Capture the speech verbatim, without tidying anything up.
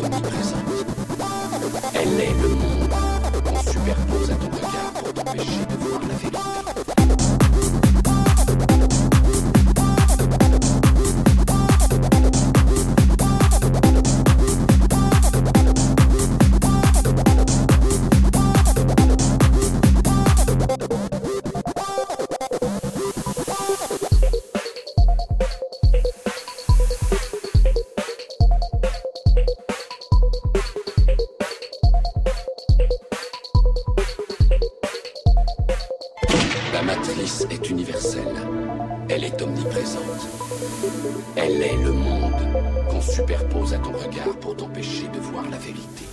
omniprésente. Elle est le monde qu'on superpose à ton regard pour t'empêcher de voir la vérité. La matrice est universelle, elle est omniprésente. Elle est le monde qu'on superpose à ton regard pour t'empêcher de voir la vérité.